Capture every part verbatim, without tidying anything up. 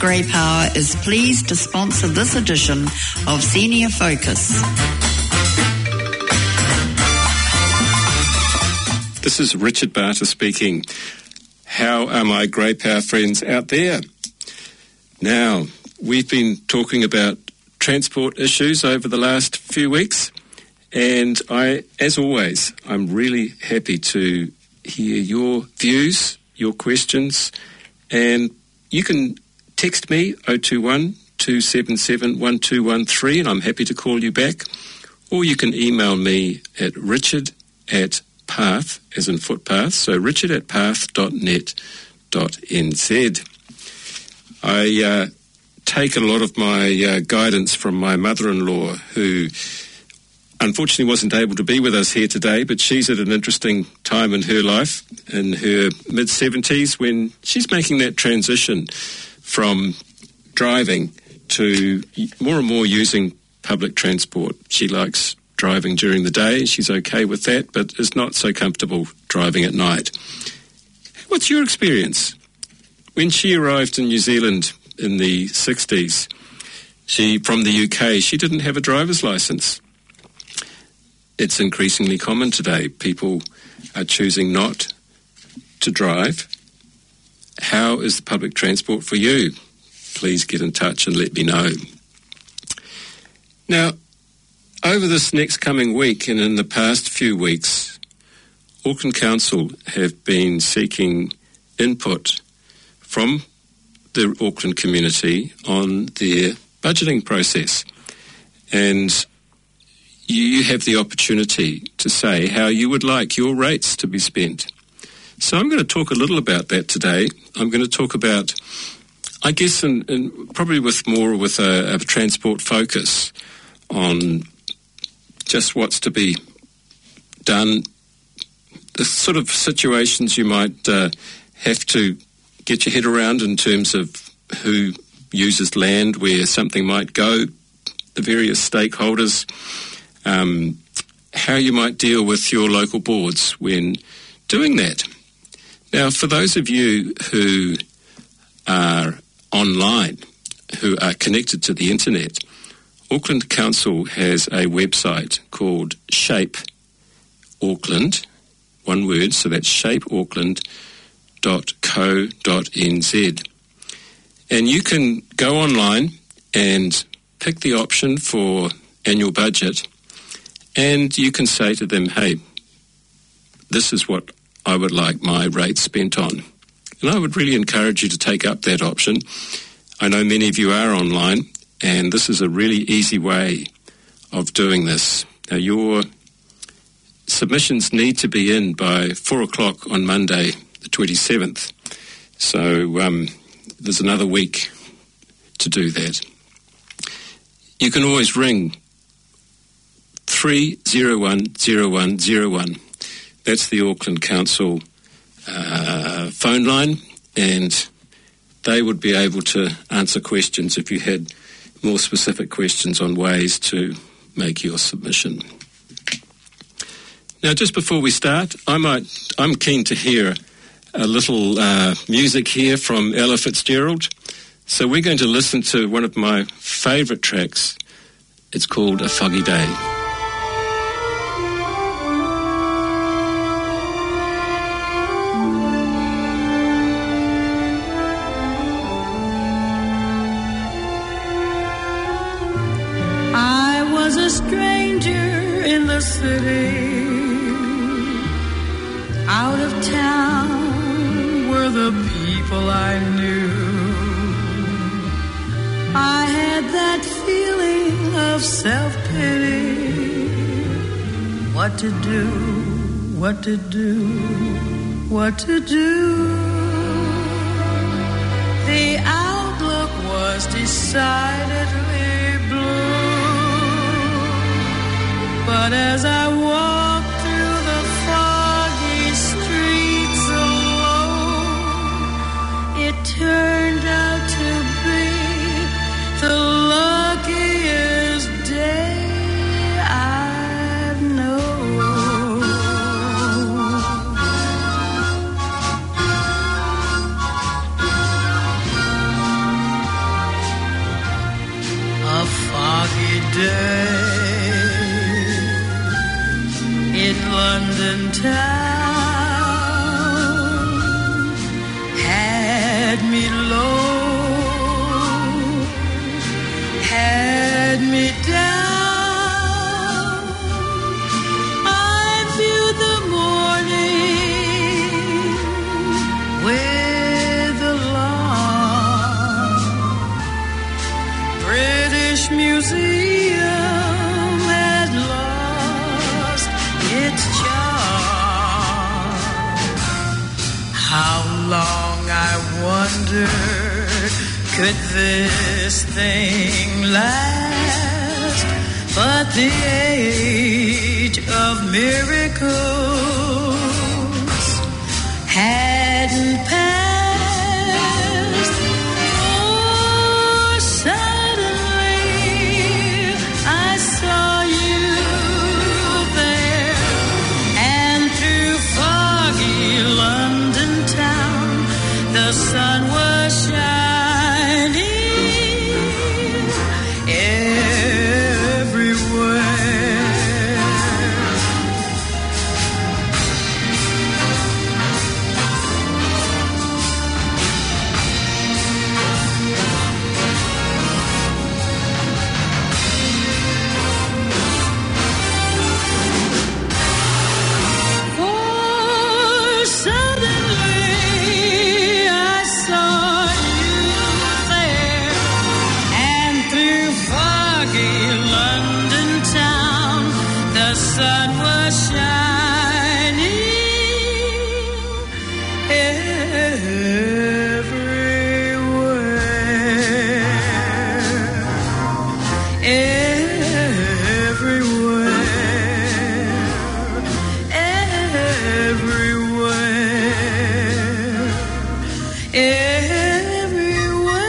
Grey Power is pleased to sponsor this edition of Senior Focus. This is Richard Barter speaking. How are my Grey Power friends out there? Now, we've been talking about transport issues over the last few weeks, and I, as always, I'm really happy to hear your views, your questions, and you can text me oh two one, two seven seven, one two one three, and I'm happy to call you back, or you can email me at richard at path, as in footpath, so richard at path dot net dot n z. I uh, take a lot of my uh, guidance from my mother-in-law, who unfortunately wasn't able to be with us here today, but she's at an interesting time in her life, in her mid-seventies, when she's making that transition from driving to more and more using public transport. She likes driving during the day, she's okay with that, but is not so comfortable driving at night. What's your experience? When she arrived in New Zealand in the sixties, she, from the U K, she didn't have a driver's licence. It's increasingly common today. People are choosing not to drive. How is the public transport for you? Please get in touch and let me know. Now, over this next coming week and in the past few weeks, Auckland Council have been seeking input from the Auckland community on their budgeting process. And you have the opportunity to say how you would like your rates to be spent. So I'm going to talk a little about that today. I'm going to talk about, I guess, in, in probably with more with a, a transport focus on just what's to be done, the sort of situations you might uh, have to get your head around in terms of who uses land, where something might go, the various stakeholders, um, how you might deal with your local boards when doing that. Now, for those of you who are online, who are connected to the internet, Auckland Council has a website called Shape Auckland, one word, so that's shape auckland dot co dot n z. And you can go online and pick the option for annual budget, and you can say to them, hey, this is what I would like my rate spent on. And I would really encourage you to take up that option. I know many of you are online, and this is a really easy way of doing this. Now, your submissions need to be in by four o'clock on Monday, the twenty-seventh. So um, there's another week to do that. You can always ring three oh one oh one oh one. That's the Auckland Council uh, phone line, and they would be able to answer questions if you had more specific questions on ways to make your submission. Now, just before we start, I might, I'm keen to hear a little uh, music here from Ella Fitzgerald. So we're going to listen to one of my favourite tracks. It's called A Foggy Day. I was a stranger in the city. Out of town were the people I knew. I had that feeling of self-pity. What to do, what to do, what to do. The outlook was decidedly blue. But as I walked through the foggy streets alone, it turned out to be the luckiest day I've known. in London town had me low, had me down. I viewed the morning with alarm. British Museum had lost its charm. How long, I wondered, could this thing last? But the age of miracles hadn't passed. Oh, suddenly I saw you there, and through foggy London town the sun was shining everywhere. For suddenly I saw you there, and through foggy London town the sun was shining everywhere, everywhere, everywhere, everywhere.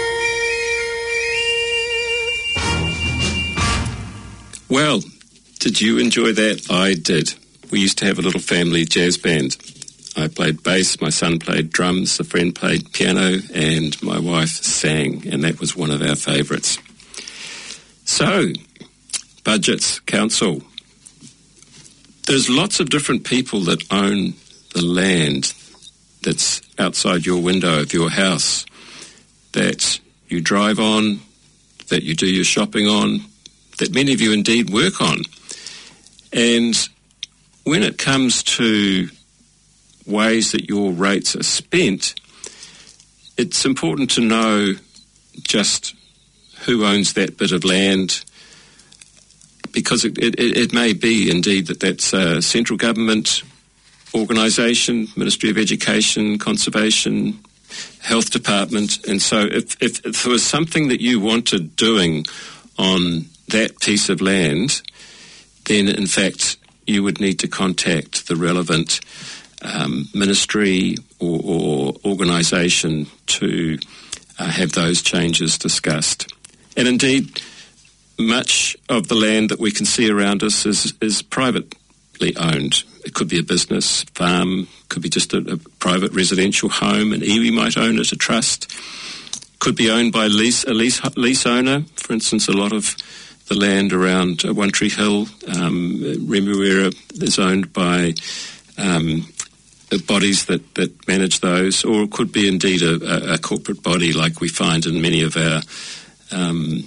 Well, did you enjoy that? I did. We used to have a little family jazz band. I played bass, my son played drums, a friend played piano, and my wife sang, and that was one of our favourites. So, budgets, council. There's lots of different people that own the land that's outside your window of your house, that you drive on, that you do your shopping on, that many of you indeed work on. And when it comes to ways that your rates are spent, it's important to know just who owns that bit of land, because it, it, it may be indeed that that's a central government organisation, Ministry of Education, Conservation, Health Department. And so if, if, if there was something that you wanted doing on that piece of land, then in fact you would need to contact the relevant um, ministry or, or organisation to uh, have those changes discussed. And indeed, much of the land that we can see around us is, is privately owned. It could be a business, farm, could be just a, a private residential home. An iwi might own it, a trust. Could be owned by lease, a lease, lease owner. For instance, a lot of the land around uh, One Tree Hill, um, Remuera, is owned by um, bodies that, that manage those, or it could be indeed a, a corporate body like we find in many of our um,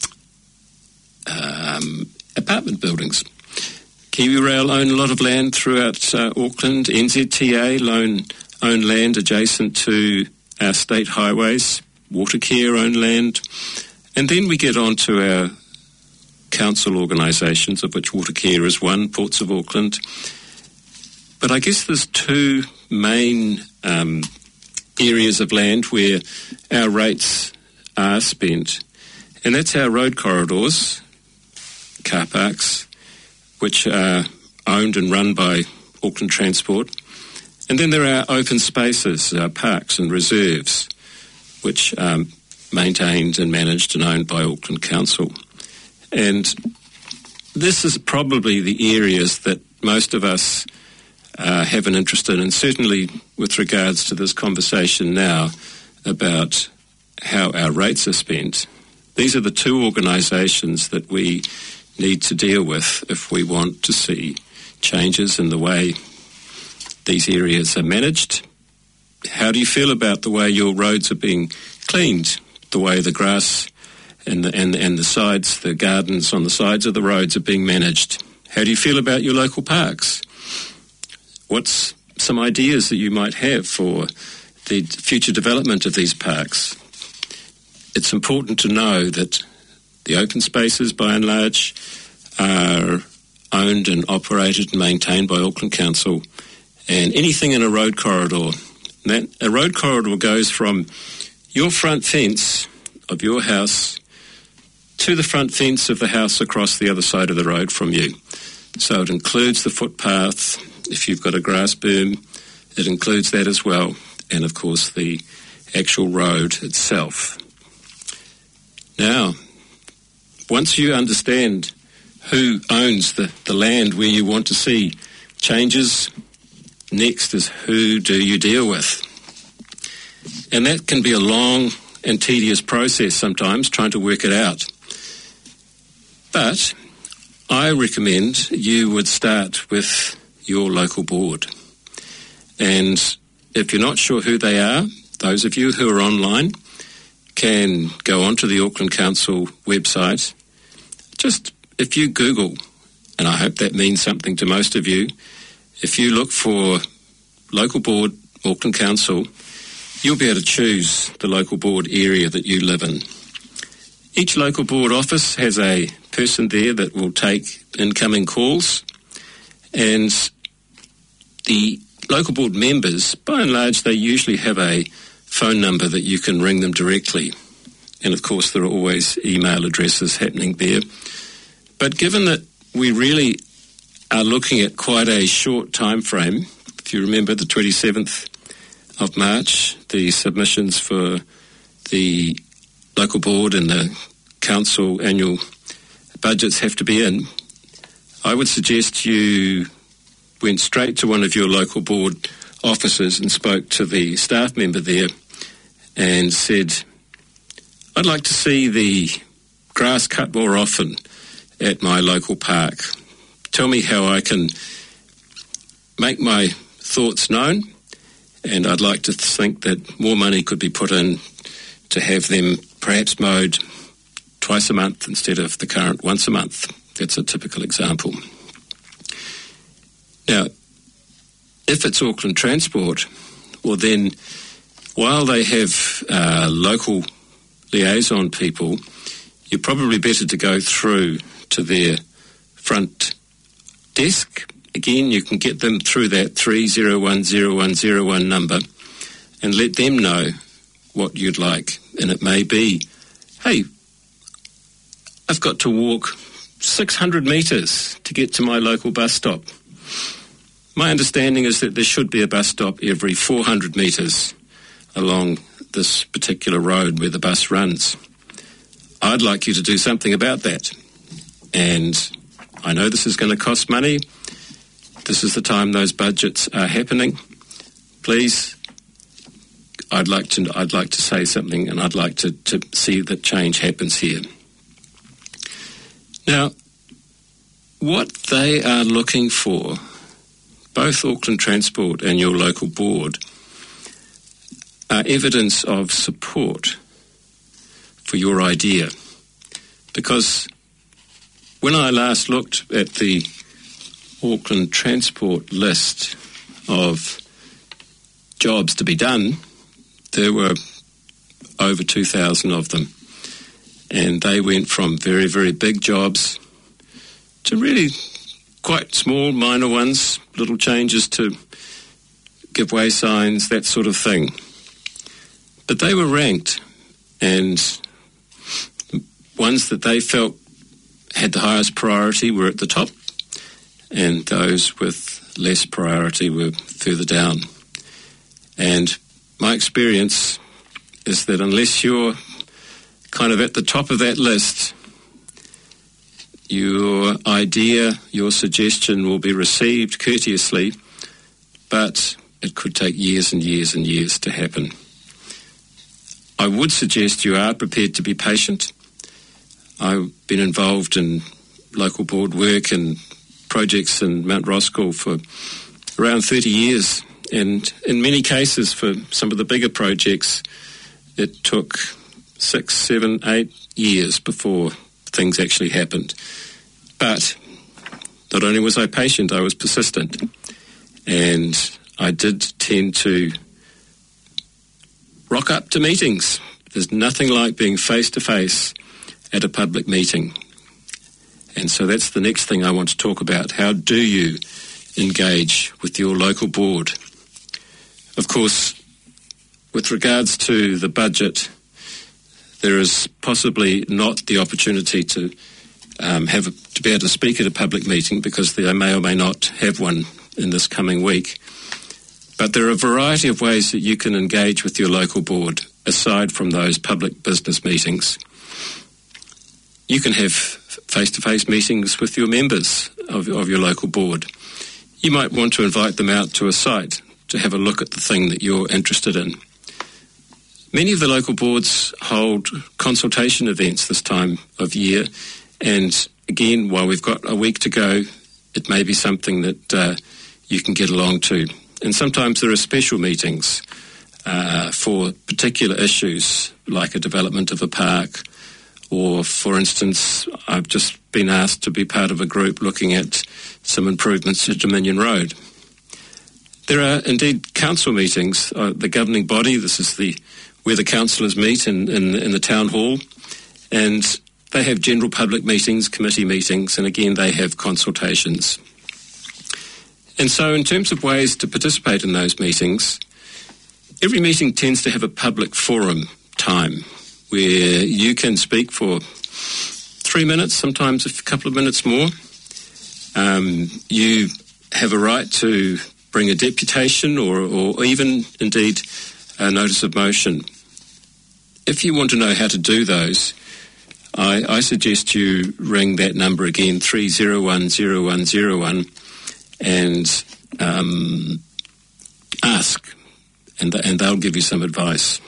um, apartment buildings. KiwiRail own a lot of land throughout uh, Auckland. N Z T A loan, own land adjacent to our state highways. Watercare own land. And then we get on to our council organisations, of which Watercare is one, Ports of Auckland. But I guess there's two main um, areas of land where our rates are spent. And that's our road corridors, car parks, which are owned and run by Auckland Transport. And then there are open spaces, our parks and reserves, which are maintained and managed and owned by Auckland Council. And this is probably the areas that most of us uh, have an interest in, and certainly with regards to this conversation now about how our rates are spent. These are the two organisations that we need to deal with if we want to see changes in the way these areas are managed. How do you feel about the way your roads are being cleaned, the way the grass and the, and, and the sides, the gardens on the sides of the roads are being managed? How do you feel about your local parks? What's some ideas that you might have for the future development of these parks? It's important to know that the open spaces, by and large, are owned and operated and maintained by Auckland Council, and anything in a road corridor, that a road corridor goes from your front fence of your house to the front fence of the house across the other side of the road from you. So it includes the footpath. If you've got a grass berm, it includes that as well, and of course the actual road itself. Now, once you understand who owns the, the land where you want to see changes, next is who do you deal with? And that can be a long and tedious process sometimes, trying to work it out. But I recommend you would start with your local board. And if you're not sure who they are, those of you who are online can go onto the Auckland Council website. Just if you Google, and I hope that means something to most of you, if you look for local board, Auckland Council, you'll be able to choose the local board area that you live in. Each local board office has a person there that will take incoming calls, and the local board members, by and large, they usually have a phone number that you can ring them directly. And of course, there are always email addresses happening there. But given that we really are looking at quite a short time frame, if you remember the twenty-seventh of March, the submissions for the local board and the council annual budgets have to be in, I would suggest you went straight to one of your local board officers and spoke to the staff member there and said, I'd like to see the grass cut more often at my local park. Tell me how I can make my thoughts known, and I'd like to think that more money could be put in to have them perhaps mowed twice a month instead of the current once a month. That's a typical example. Now, if it's Auckland Transport, well then, while they have uh, local liaison people, you're probably better to go through to their front desk. Again, you can get them through that three zero one zero one zero one number and let them know what you'd like. And it may be, hey, I've got to walk six hundred metres to get to my local bus stop. My understanding is that there should be a bus stop every four hundred metres along this particular road where the bus runs. I'd like you to do something about that. And I know this is going to cost money. This is the time those budgets are happening. Please, I'd like to I'd like to say something, and I'd like to, to see that change happens here. Now, what they are looking for, both Auckland Transport and your local board, are evidence of support for your idea. Because when I last looked at the Auckland Transport list of jobs to be done, there were over two thousand of them. And they went from very, very big jobs to really quite small, minor ones, little changes to give way signs, that sort of thing. But they were ranked, and ones that they felt had the highest priority were at the top, and those with less priority were further down. And my experience is that unless you're kind of at the top of that list, your idea, your suggestion will be received courteously, but it could take years and years and years to happen. I would suggest you are prepared to be patient. I've been involved in local board work and projects in Mount Roskill for around thirty years, and in many cases for some of the bigger projects it took six, seven, eight years before things actually happened. But not only was I patient, I was persistent, and I did tend to rock up to meetings. There's nothing like being face-to-face at a public meeting. And so that's the next thing I want to talk about. How do you engage with your local board? Of course, with regards to the budget, there is possibly not the opportunity to um, have a, to be able to speak at a public meeting because they may or may not have one in this coming week. But there are a variety of ways that you can engage with your local board aside from those public business meetings. You can have face-to-face meetings with your members of, of your local board. You might want to invite them out to a site to have a look at the thing that you're interested in. Many of the local boards hold consultation events this time of year, and again, while we've got a week to go, it may be something that uh, you can get along to. And sometimes there are special meetings uh, for particular issues, like a development of a park, or, for instance, I've just been asked to be part of a group looking at some improvements to Dominion Road. There are indeed council meetings, uh, the governing body. This is the where the councillors meet in, in, in the town hall, and they have general public meetings, committee meetings, and again they have consultations. And so in terms of ways to participate in those meetings, every meeting tends to have a public forum time where you can speak for three minutes, sometimes a couple of minutes more. Um, you have a right to bring a deputation or, or even indeed a notice of motion. If you want to know how to do those, I, I suggest you ring that number again, three zero one zero one zero one, and um, ask, and, and they'll give you some advice.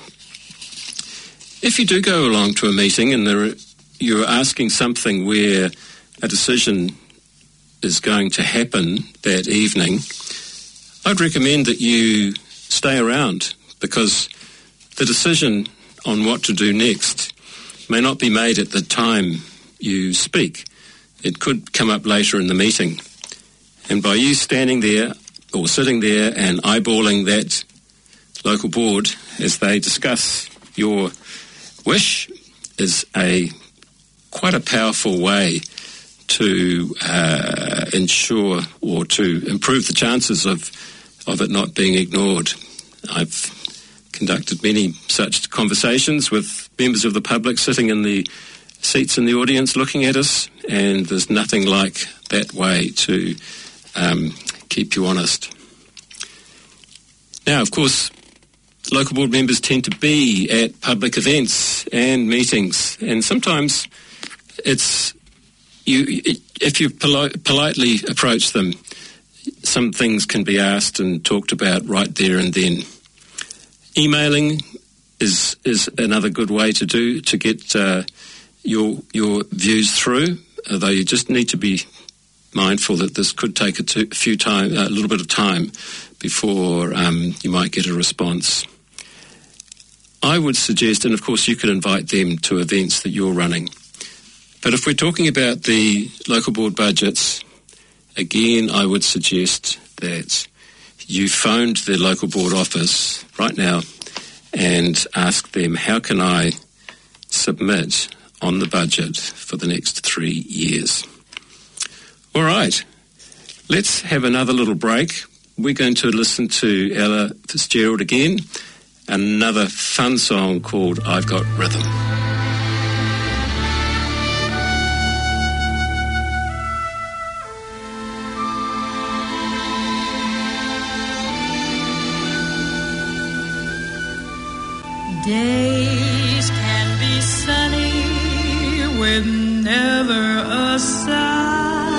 If you do go along to a meeting and there are, you're asking something where a decision is going to happen that evening, I'd recommend that you stay around, because the decision on what to do next may not be made at the time you speak. It could come up later in the meeting. And by you standing there or sitting there and eyeballing that local board as they discuss your wish is a quite a powerful way to uh, ensure or to improve the chances of, of it not being ignored. I've conducted many such conversations with members of the public sitting in the seats in the audience looking at us, and there's nothing like that way to um, keep you honest. Now, of course, local board members tend to be at public events and meetings, and sometimes it's you. If you poli- politely approach them, some things can be asked and talked about right there and then. Emailing is is another good way to do to get uh, your your views through. Although you just need to be mindful that this could take a, t- a few time, a little bit of time before um, you might get a response. I would suggest, and of course you can invite them to events that you're running. But if we're talking about the local board budgets, again, I would suggest that you phoned the local board office right now and ask them, how can I submit on the budget for the next three years? All right, let's have another little break. We're going to listen to Ella Fitzgerald again, another fun song called I've Got Rhythm. Days can be sunny with never a sigh.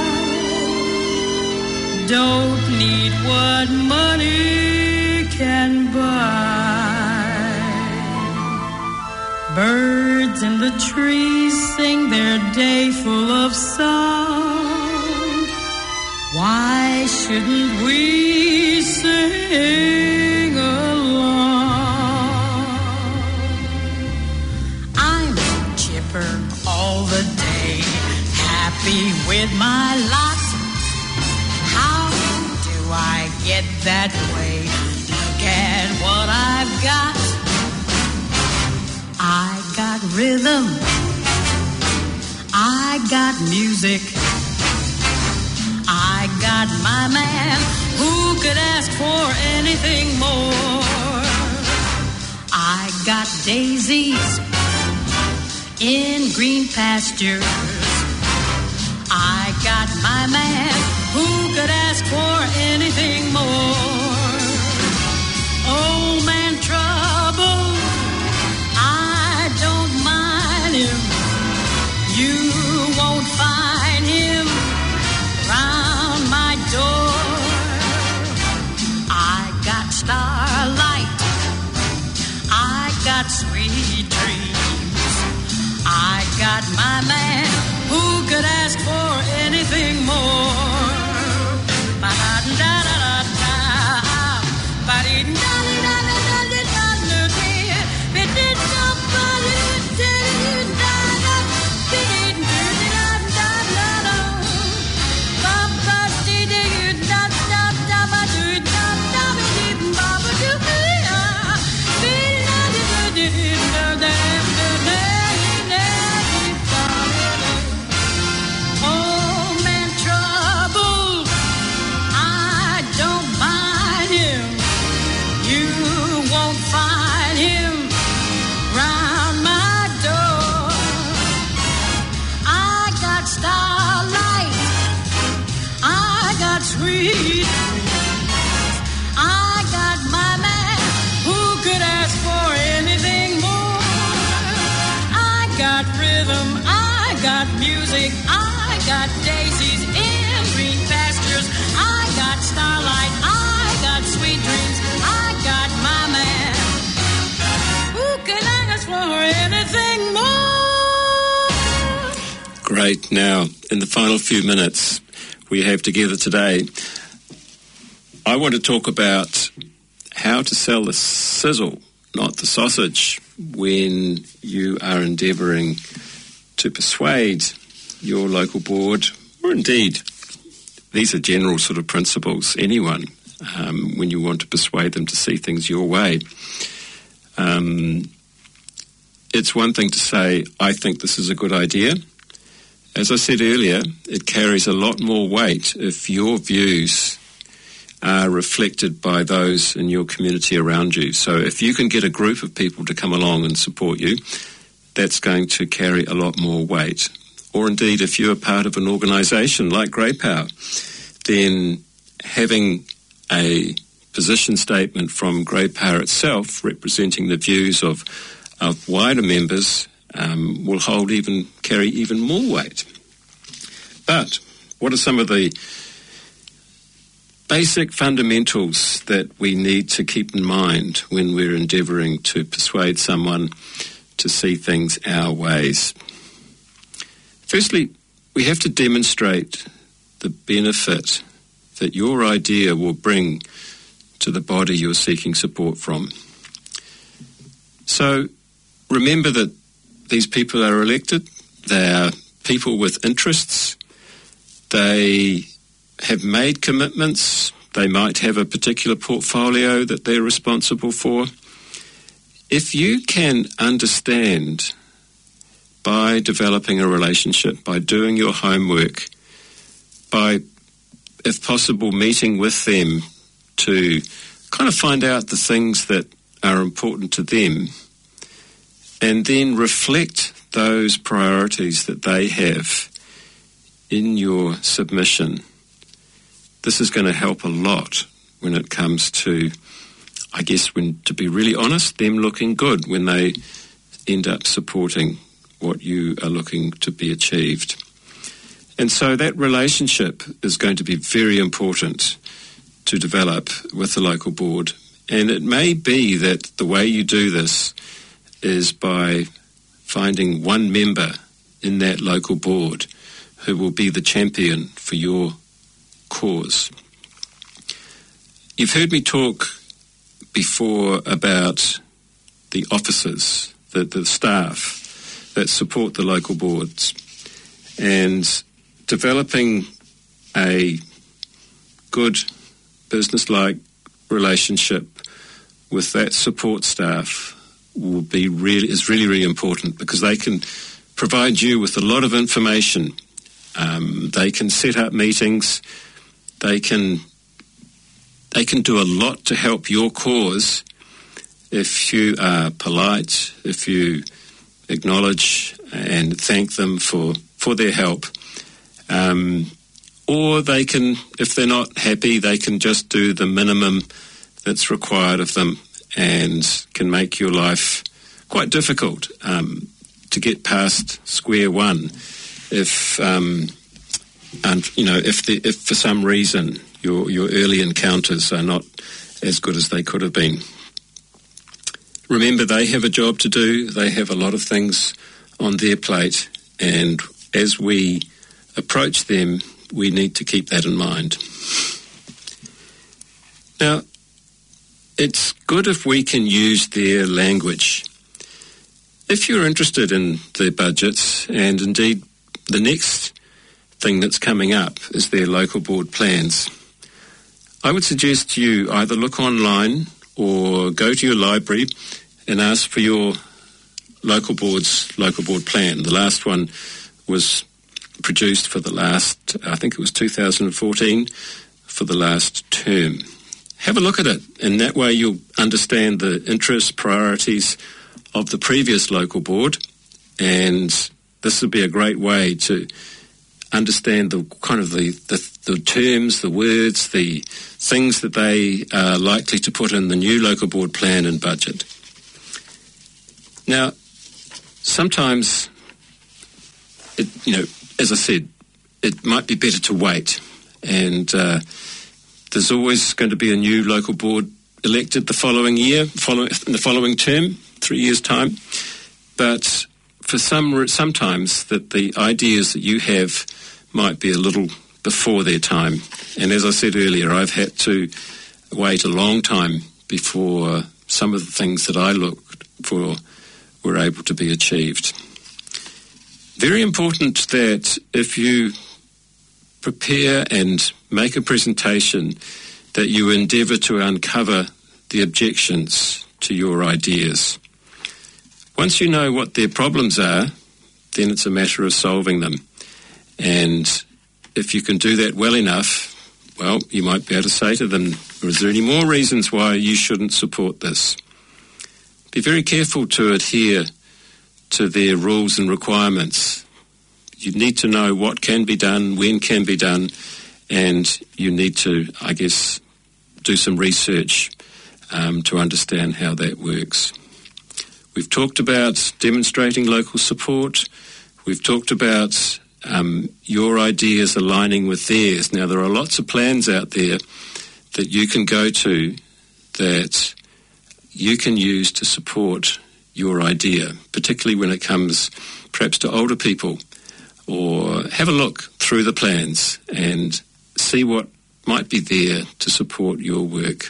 Don't need what money can buy. Birds in the trees sing their day full of song. shouldn't we sing along? I'm chipper all the day, happy with my lot. How do I get that way? Look at what I've got. I got rhythm, I got music, I got my man. Who could ask for anything more? I got daisies in green pastures, I got my man. Who could ask for anything more? Old man trouble, I don't mind him. You won't find him round my door. I got starlight, I got sweet dreams, I got my man. Who could ask for anything more? Ba-da-da-da-da-da, music, I got daisies in green pastures, I got starlight, I got sweet dreams, I got my man. Who can ask for anything more? Great. Now, in the final few minutes we have together today, I want to talk about how to sell the sizzle, not the sausage, when you are endeavouring to persuade your local board, or indeed, these are general sort of principles, anyone, um, when you want to persuade them to see things your way. Um, it's one thing to say, I think this is a good idea. As I said earlier, it carries a lot more weight if your views are reflected by those in your community around you. So if you can get a group of people to come along and support you, that's going to carry a lot more weight. Or indeed, if you're part of an organisation like Grey Power, then having a position statement from Grey Power itself representing the views of, of wider members um, will hold even, carry even more weight. But what are some of the basic fundamentals that we need to keep in mind when we're endeavouring to persuade someone to see things our ways? Firstly, we have to demonstrate the benefit that your idea will bring to the body you're seeking support from. So remember that these people are elected, they are people with interests, they have made commitments, they might have a particular portfolio that they're responsible for. If you can understand by developing a relationship, by doing your homework, by, if possible, meeting with them to kind of find out the things that are important to them, and then reflect those priorities that they have in your submission, this is going to help a lot when it comes to, I guess, when, to be really honest, them looking good when they end up supporting what you are looking to be achieved. And so that relationship is going to be very important to develop with the local board. And it may be that the way you do this is by finding one member in that local board who will be the champion for your cause. you've heard me talk before about the officers, the, the staff that support the local boards, and developing a good business-like relationship with that support staff will be really is really, really important, because they can provide you with a lot of information. Um, they can set up meetings. They can they can do a lot to help your cause if you are polite, if you acknowledge and thank them for, for their help. Um, or they can, if they're not happy, they can just do the minimum that's required of them and can make your life quite difficult um, to get past square one if, um, and you know, if the, if for some reason your your early encounters are not as good as they could have been. Remember, they have a job to do. They have a lot of things on their plate, and as we approach them, we need to keep that in mind. Now, it's good if we can use their language. If you're interested in their budgets, and indeed the next thing that's coming up is their local board plans, I would suggest you either look online or go to your library and ask for your local board's local board plan. The last one was produced for the last, I think it was two thousand fourteen, for the last term. Have a look at it, and that way you'll understand the interests, priorities of the previous local board, and this would be a great way to understand the kind of the, the, the terms, the words, the things that they are likely to put in the new local board plan and budget. Now, sometimes, it, you know, as I said, it might be better to wait, and uh, there's always going to be a new local board elected the following year, follow, in the following term, three years' time. But for some, sometimes that the ideas that you have might be a little before their time. And as I said earlier, I've had to wait a long time before some of the things that I looked for were able to be achieved. Very important that if you prepare and make a presentation, that you endeavour to uncover the objections to your ideas. Once you know what their problems are, then it's a matter of solving them. And if you can do that well enough, well, you might be able to say to them, is there any more reasons why you shouldn't support this? Be very careful to adhere to their rules and requirements. You need to know what can be done, when can be done, and you need to, I guess, do some research um, to understand how that works. We've talked about demonstrating local support. We've talked about um, your ideas aligning with theirs. Now, there are lots of plans out there that you can go to that you can use to support your idea, particularly when it comes perhaps to older people. Or have a look through the plans and see what might be there to support your work.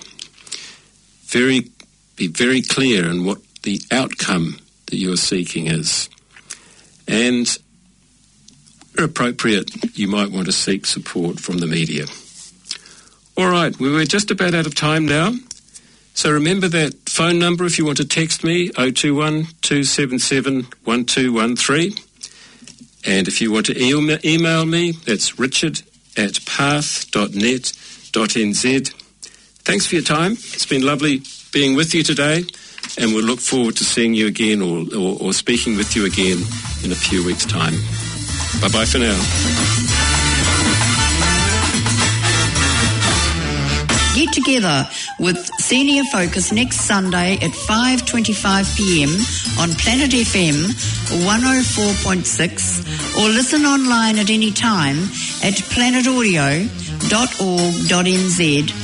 Very, be very clear in what the outcome that you're seeking is. And where appropriate, you might want to seek support from the media. All right, we we're just about out of time now. So remember that phone number if you want to text me, oh two one, two seven seven, one two one three. And if you want to e- email me, that's richard at path dot net dot n z. Thanks for your time. It's been lovely being with you today, and we'll look forward to seeing you again or, or, or speaking with you again in a few weeks' time. Bye-bye for now. Get together with Senior Focus next Sunday at five twenty-five p m on Planet F M one oh four point six, or listen online at any time at planet audio dot org dot n z